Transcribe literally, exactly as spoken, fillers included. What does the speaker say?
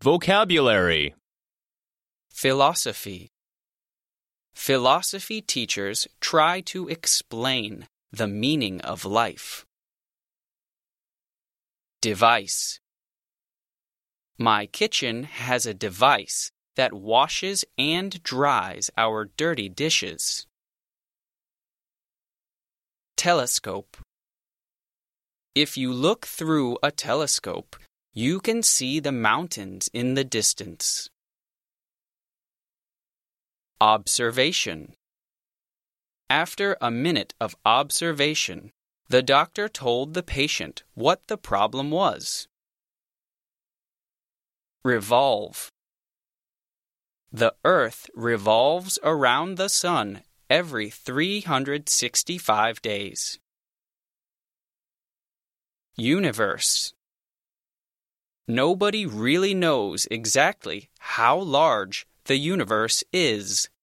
Vocabulary. Philosophy. Philosophy teachers try to explain the meaning of life. Device. My kitchen has a device that washes and dries our dirty dishes. Telescope. If you look through a telescope, you can see the mountains in the distance. Observation. After a minute of observation, the doctor told the patient what the problem was. Revolve. The Earth revolves around the Sun every three hundred sixty-five days. Universe. Nobody really knows exactly how large the universe is.